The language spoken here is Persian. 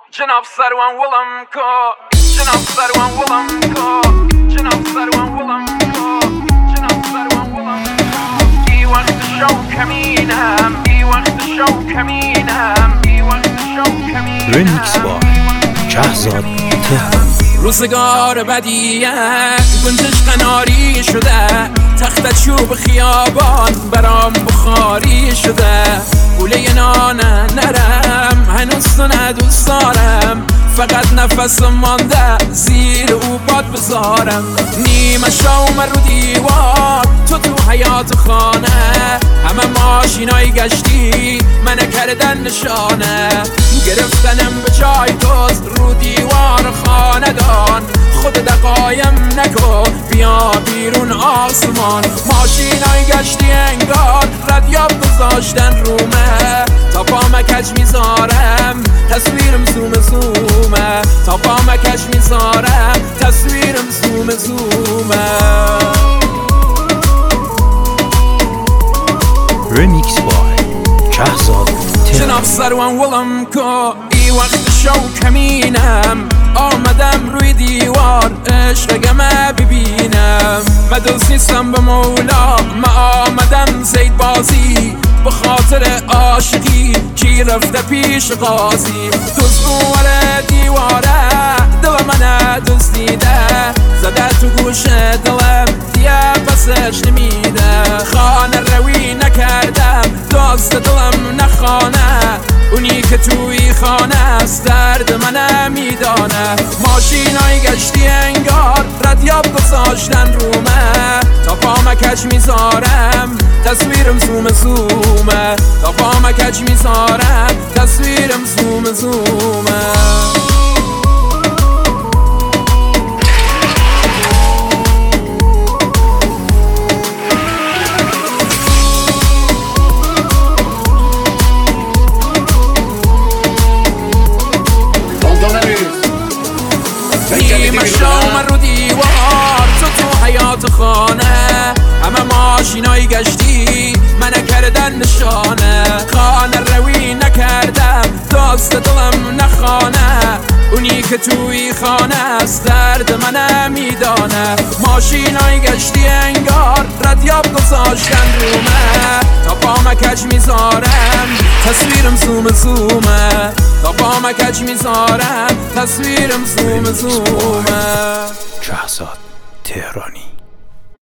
جناب سروان ولم کو جناب سروان ولم کو جناب سروان ولم کو جناب سروان ولم کو بی وقت شو کمینم بی وقت شو کمینم بی وقت شو کمینم رمیکس با شهزاد تهران. روزگار بدیه گنجش قناری شده، تخت چوب خیابان برام بخاری شده، گوله نان نرم هنوز تو ندوست دارم، فقط نفس مانده زیر او باد بذارم. نیمه شوم رو دیوار تو حیات خانه، همه ماشینای گشتی منه کردن نشانه، گرفتنم به جای دوست رو دیوار خاندان. خود دقایم نکن بیا بیرون آسمان، ماشینای گشتی انگار ردیاب گذاشتن رومه، تا پام کج میذارم تصویرم زوم زومه، تا پام کج میذارم تصویرم زوم زومه. رمیکس با شهزاد تهران. جناب سروان ولم کو ای وقت شو کمینم، آمدم روی دیوار عشقمه ببینم، من دوست نیستم به مولا، من آمدم زید بازی به خاطر عاشقی کی رفته پیش قاضی. دوست بواره دیواره دل منه دزدیده، زده تو گوش دلم دیگه پسش نمیده، خانه روی نکردم دوست دلم نخانه، اونی که توی خانه است درد من میدانه، ماشینای گشتی انگار ردیاب گذاشتن رومه، تا پام کج میذارم تصویرم زوم زومه، تا پام کج میذارم تصویرم زوم زومه. نیمه شوم رو دیوار تو حیات خانه، همه ماشینای گشتی منه کردن نشانه، خانه روی نکردم دوست دلم نخانه، اونی که توی خانه است درد من میدانه، ماشینای گشتی انگار ردیاب گذاشتن رومه، تا پام کج میذارم تصویرم زوم زومه، تا پام کج میذارم تصویرم زوم زومه. شهزاد تهرانی.